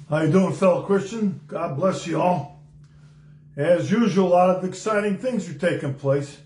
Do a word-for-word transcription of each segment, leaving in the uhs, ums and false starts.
How you doing, fellow Christian? God bless you all. As usual, a lot of exciting things are taking place.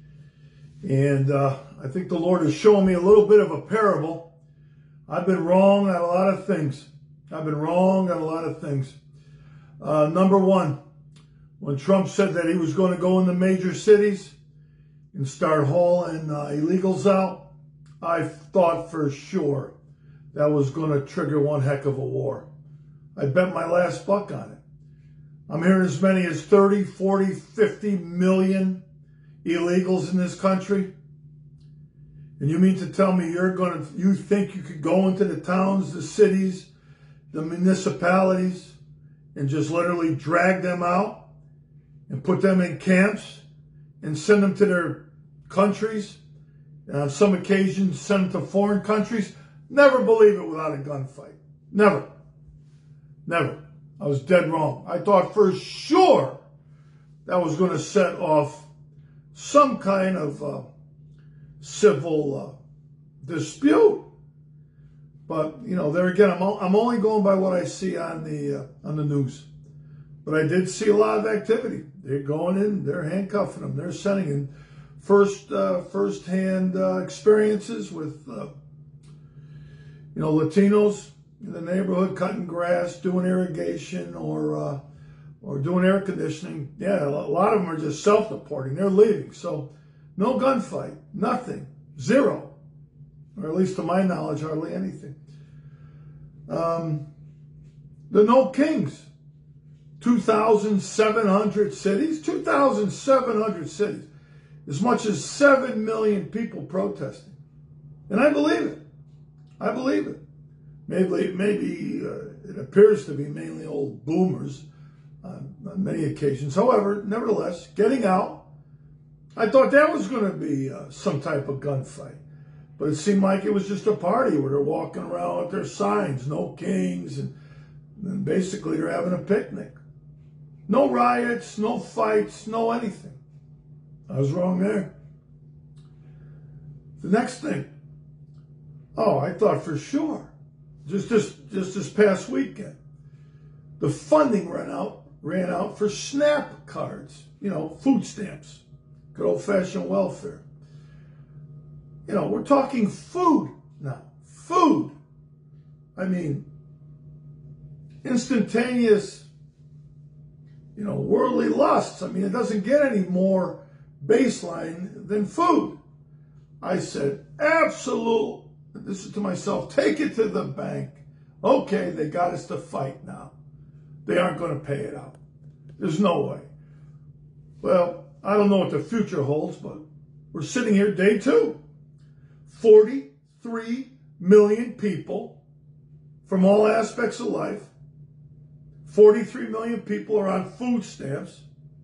And uh, I think the Lord is showing me a little bit of a parable. I've been wrong on a lot of things. I've been wrong on a lot of things. Uh, number one, when Trump said that he was going to go in the major cities and start hauling uh, illegals out, I thought for sure that was going to trigger one heck of a war. I bet my last buck on it. I'm hearing as many as thirty, forty, fifty million illegals in this country. And you mean to tell me you're going to, you think you could go into the towns, the cities, the municipalities, and just literally drag them out and put them in camps and send them to their countries, and on some occasions send them to foreign countries? Never believe it without a gunfight. Never. Never. I was dead wrong. I thought for sure that was going to set off some kind of uh, civil uh, dispute. But, you know, there again, I'm, I'm only going by what I see on the, uh, on the news. But I did see a lot of activity. They're going in, they're handcuffing them, they're sending in first, uh, first-hand uh, experiences with, uh, you know, Latinos in the neighborhood cutting grass, doing irrigation, or uh, or doing air conditioning. Yeah, a lot of them are just self-reporting. They're leaving. So no gunfight, nothing, zero, or at least to my knowledge, hardly anything. Um, the No Kings, two thousand seven hundred cities, two thousand seven hundred cities, as much as seven million people protesting. And I believe it. I believe it. Maybe, maybe uh, it appears to be mainly old boomers on, on many occasions. However, nevertheless, getting out, I thought that was going to be uh, some type of gunfight. But it seemed like it was just a party where they're walking around with their signs, no kings, and, and basically they're having a picnic. No riots, no fights, no anything. I was wrong there. The next thing, oh, I thought for sure. Just this, just this past weekend, the funding ran out, ran out for SNAP cards, you know, food stamps, good old-fashioned welfare. You know, we're talking food now, food. I mean, instantaneous, you know, worldly lusts. I mean, it doesn't get any more baseline than food. I said, absolute. This is to myself, take it to the bank. Okay, they got us to fight now. They aren't going to pay it out. There's no way. Well, I don't know what the future holds, but we're sitting here day two. forty-three million people from all aspects of life. forty-three million people are on food stamps.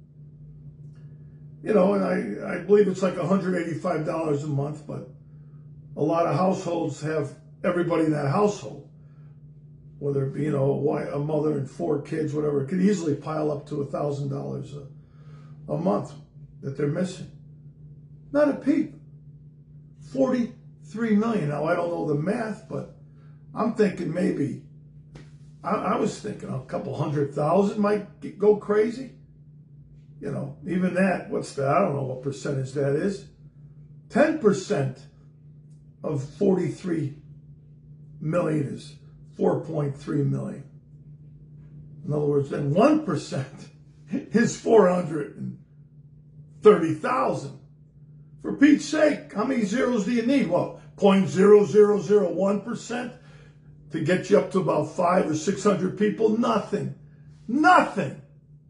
You know, and I, I believe it's like one hundred eighty-five dollars a month, but a lot of households have everybody in that household, whether it be, you know, a, wife, a mother and four kids, whatever. It could easily pile up to one thousand dollars a month that they're missing. Not a peep. forty-three million. Now, I don't know the math, but I'm thinking maybe, I, I was thinking a couple hundred thousand might get, go crazy. You know, even that, what's that? I don't know what percentage that is. ten percent of forty-three million is four point three million. In other words, then one percent is four hundred thirty thousand. For Pete's sake, how many zeros do you need? Well, zero point zero zero zero one percent to get you up to about five or six hundred people? Nothing. Nothing.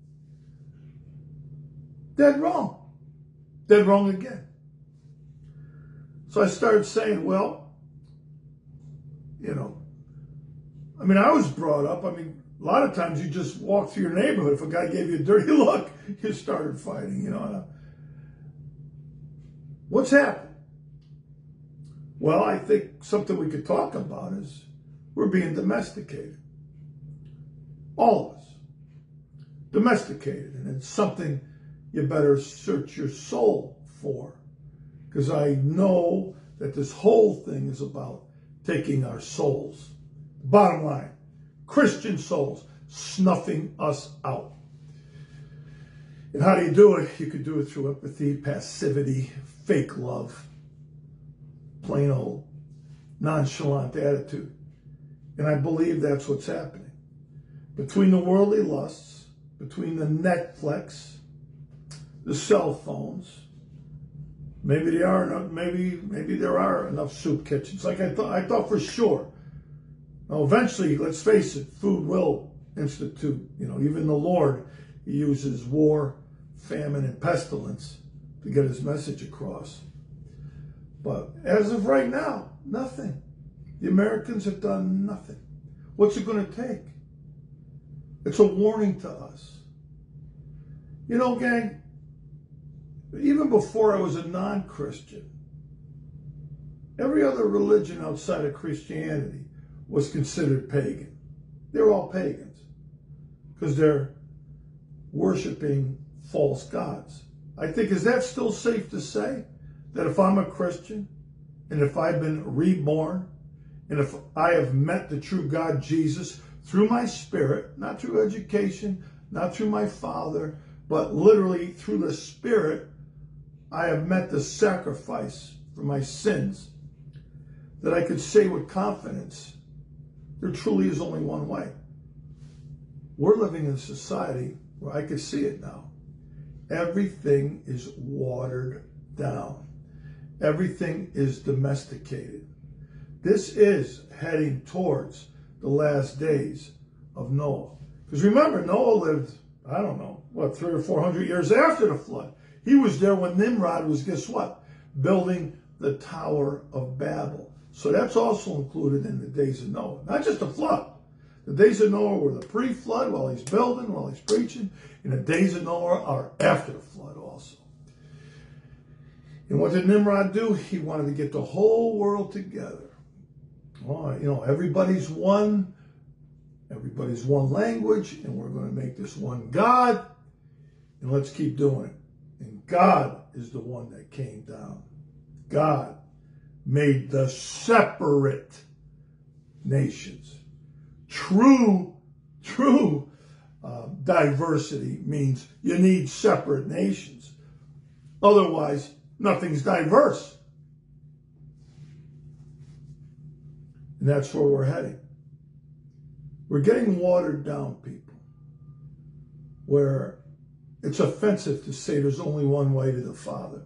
Dead wrong. Dead wrong again. So I started saying, well, you know, I mean, I was brought up, I mean, a lot of times you just walk through your neighborhood. If a guy gave you a dirty look, you started fighting, you know. What's happened? Well, I think something we could talk about is we're being domesticated. All of us. Domesticated. And it's something you better search your soul for. Because I know that this whole thing is about taking our souls. Bottom line, Christian souls, snuffing us out. And how do you do it? You could do it through empathy, passivity, fake love, plain old nonchalant attitude. And I believe that's what's happening. Between the worldly lusts, between the Netflix, the cell phones, maybe there are enough, maybe maybe there are enough soup kitchens. Like I thought, I thought for sure. Now, eventually, let's face it, food will institute. You know, even the Lord, he uses war, famine, and pestilence to get his message across. But as of right now, nothing. The Americans have done nothing. What's it going to take? It's a warning to us. You know, gang, even before I was a non-Christian, every other religion outside of Christianity was considered pagan. They're all pagans because they're worshiping false gods. I think, is that still safe to say? That if I'm a Christian, and if I've been reborn, and if I have met the true God Jesus through my spirit, not through education, not through my father, but literally through the Spirit, I have met the sacrifice for my sins, that I could say with confidence, there truly is only one way. We're living in a society where I can see it now. Everything is watered down. Everything is domesticated. This is heading towards the last days of Noah. Because remember, Noah lived, I don't know, what, three or four hundred years after the flood. He was there when Nimrod was, guess what? Building the Tower of Babel. So that's also included in the days of Noah. Not just the flood. The days of Noah were the pre-flood while he's building, while he's preaching. And the days of Noah are after the flood also. And what did Nimrod do? He wanted to get the whole world together. Well, you know, everybody's one. Everybody's one language. And we're going to make this one God. And let's keep doing it. And God is the one that came down. God made the separate nations. True, true uh, diversity means you need separate nations. Otherwise, nothing's diverse. And that's where we're heading. We're getting watered down, people, where it's offensive to say there's only one way to the Father.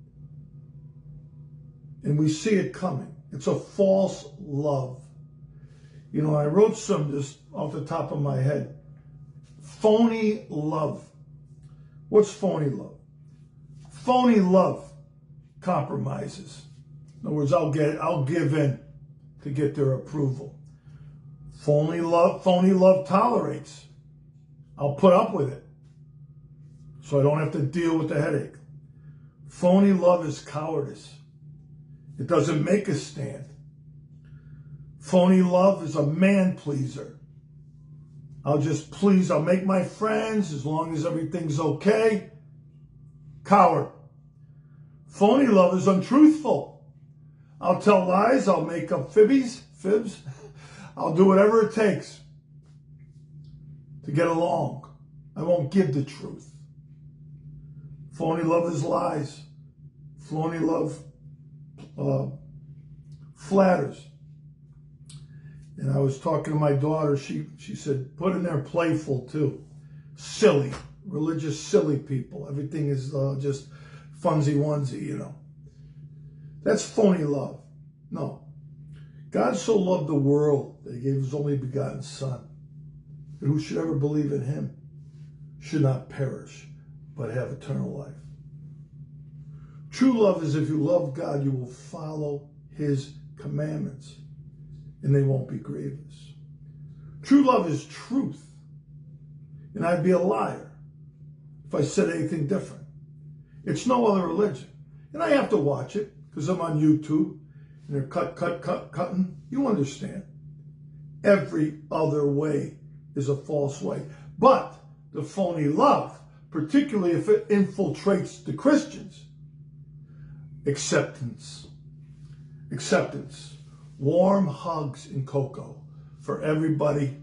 And we see it coming. It's a false love. You know, I wrote some just off the top of my head. Phony love. What's phony love? Phony love compromises. In other words, I'll get, I'll give in to get their approval. Phony love, phony love tolerates. I'll put up with it so I don't have to deal with the headache. Phony love is cowardice. It doesn't make a stand. Phony love is a man pleaser. I'll just please, I'll make my friends as long as everything's okay. Coward. Phony love is untruthful. I'll tell lies, I'll make up fibbies, fibs. I'll do whatever it takes to get along. I won't give the truth. Phony love is lies. Phony love uh, flatters. And I was talking to my daughter. She, she said, put in there playful too. Silly. Religious silly people. Everything is uh, just funsy onesie, you know. That's phony love. No. God so loved the world that he gave his only begotten Son, that who should ever believe in him should not perish, but have eternal life. True love is if you love God, you will follow his commandments, and they won't be grievous. True love is truth, and I'd be a liar if I said anything different. It's no other religion. And I have to watch it because I'm on YouTube, and they're cut, cut, cut, cutting. You understand. Every other way is a false way. But the phony love, particularly if it infiltrates the Christians, acceptance. Acceptance. Warm hugs and cocoa for everybody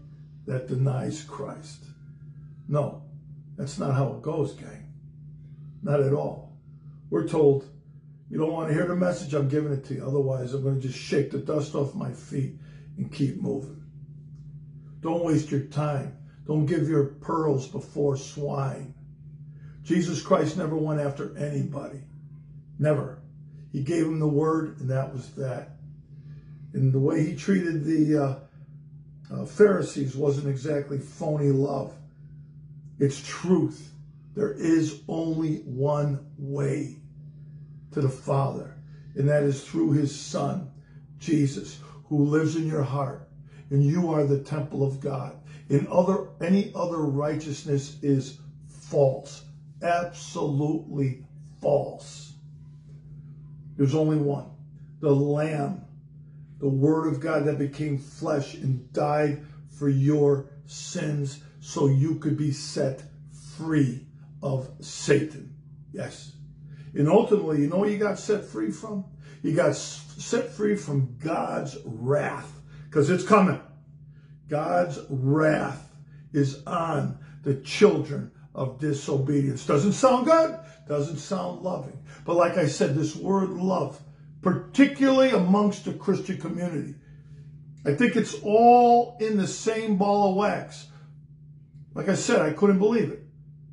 that denies Christ. No, that's not how it goes, gang. Not at all. We're told, you don't want to hear the message, I'm giving it to you. Otherwise, I'm going to just shake the dust off my feet and keep moving. Don't waste your time. Don't give your pearls before swine. Jesus Christ never went after anybody. Never. He gave him the word, and that was that. And the way he treated the uh, uh, Pharisees wasn't exactly phony love. It's truth. There is only one way to the Father, and that is through his Son, Jesus, who lives in your heart, and you are the temple of God. In other, any other righteousness is false, absolutely false. There's only one, the Lamb, the Word of God that became flesh and died for your sins so you could be set free of Satan. Yes. And ultimately, you know what you got set free from? You got set free from God's wrath, because it's coming. God's wrath is on the children of disobedience. Doesn't sound good, doesn't sound loving. But like I said, this word love, particularly amongst the Christian community, I think it's all in the same ball of wax. Like I said, I couldn't believe it.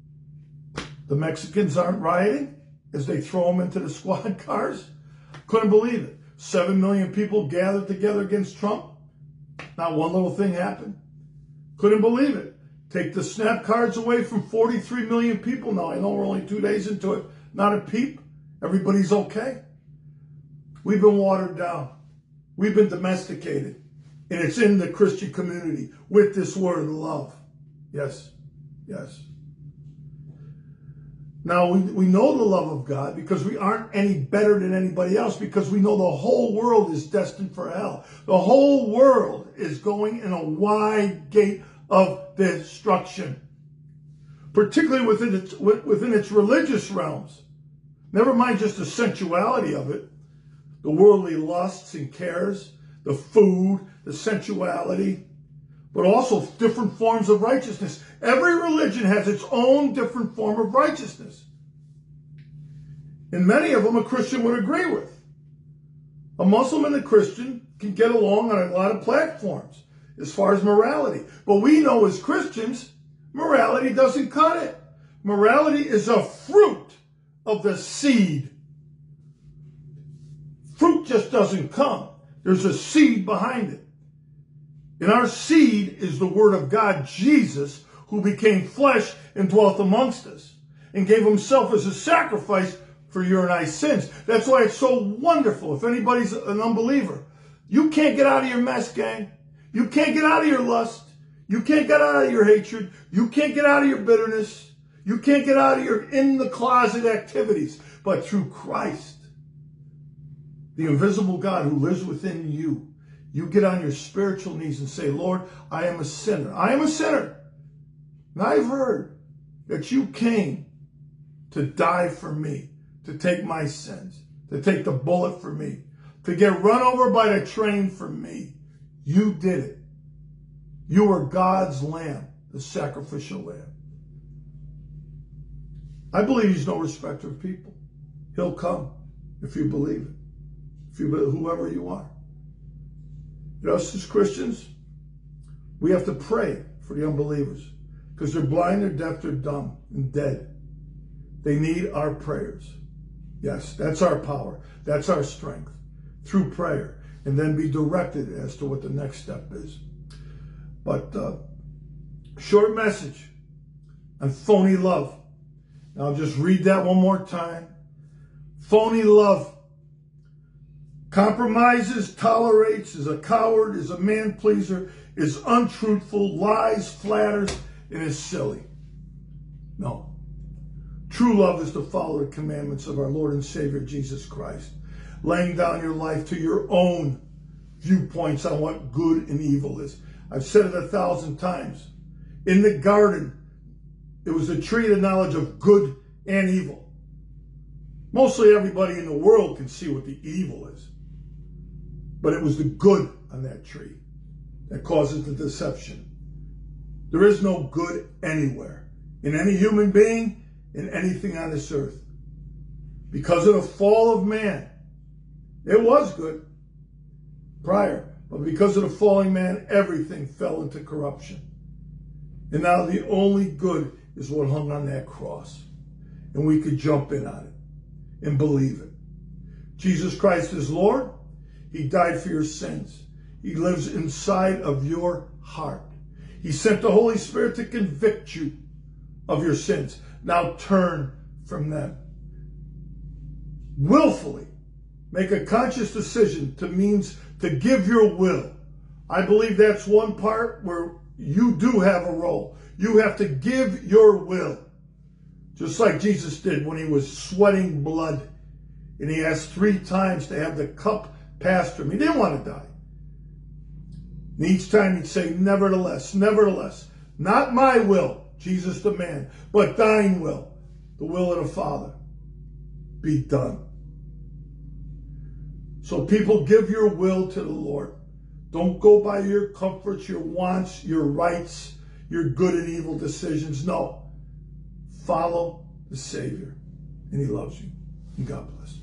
The Mexicans aren't rioting as they throw them into the squad cars. Couldn't believe it. Seven million people gathered together against Trump. Not one little thing happened. Couldn't believe it. Take the snap cards away from forty-three million people. Now, I know we're only two days into it. Not a peep. Everybody's okay. We've been watered down. We've been domesticated. And it's in the Christian community with this word love. Yes. Yes. Now, we, we know the love of God because we aren't any better than anybody else, because we know the whole world is destined for hell. The whole world is going in a wide gate of destruction, particularly within its, within its religious realms. Never mind just the sensuality of it, the worldly lusts and cares, the food, the sensuality, but also different forms of righteousness. Every religion has its own different form of righteousness. And many of them a Christian would agree with. A Muslim and a Christian can get along on a lot of platforms as far as morality. But we know as Christians, morality doesn't cut it. Morality is a fruit of the seed. Fruit just doesn't come. There's a seed behind it. And our seed is the Word of God, Jesus, who became flesh and dwelt amongst us and gave himself as a sacrifice for your and I's sins. That's why it's so wonderful. If anybody's an unbeliever, you can't get out of your mess, gang. You can't get out of your lust. You can't get out of your hatred. You can't get out of your bitterness. You can't get out of your in-the-closet activities. But through Christ, the invisible God who lives within you, you get on your spiritual knees and say, Lord, I am a sinner. I am a sinner. And I've heard that you came to die for me, to take my sins, to take the bullet for me, to get run over by the train for me. You did it. You were God's lamb, the sacrificial lamb. I believe he's no respecter of people. He'll come if you believe it, if you whoever you are. You know, us as Christians, we have to pray for the unbelievers because they're blind, they're deaf, they're dumb, and dead. They need our prayers. Yes, that's our power. That's our strength through prayer, and then be directed as to what the next step is. But uh, short message on phony love. Now I'll just read that one more time. Phony love. Compromises, tolerates, is a coward, is a man-pleaser, is untruthful, lies, flatters, and is silly. No. True love is to follow the commandments of our Lord and Savior, Jesus Christ, laying down your life to your own viewpoints on what good and evil is. I've said it a thousand times. In the garden, it was a tree of the knowledge of good and evil. Mostly everybody in the world can see what the evil is. But it was the good on that tree that causes the deception. There is no good anywhere, in any human being, in anything on this earth. Because of the fall of man, it was good prior, but because of the falling man, everything fell into corruption. And now the only good is what hung on that cross. And we could jump in on it and believe it. Jesus Christ is Lord. He died for your sins. He lives inside of your heart. He sent the Holy Spirit to convict you of your sins. Now turn from them. Willfully make a conscious decision to means to give your will. I believe that's one part where you do have a role. You have to give your will. Just like Jesus did when he was sweating blood and he asked three times to have the cup passed from him. He didn't want to die. And each time he'd say, nevertheless, nevertheless, not my will, Jesus the man, but thine will, the will of the Father, be done. So people, give your will to the Lord. Don't go by your comforts, your wants, your rights, your good and evil decisions. No. Follow the Savior. And he loves you. And God bless.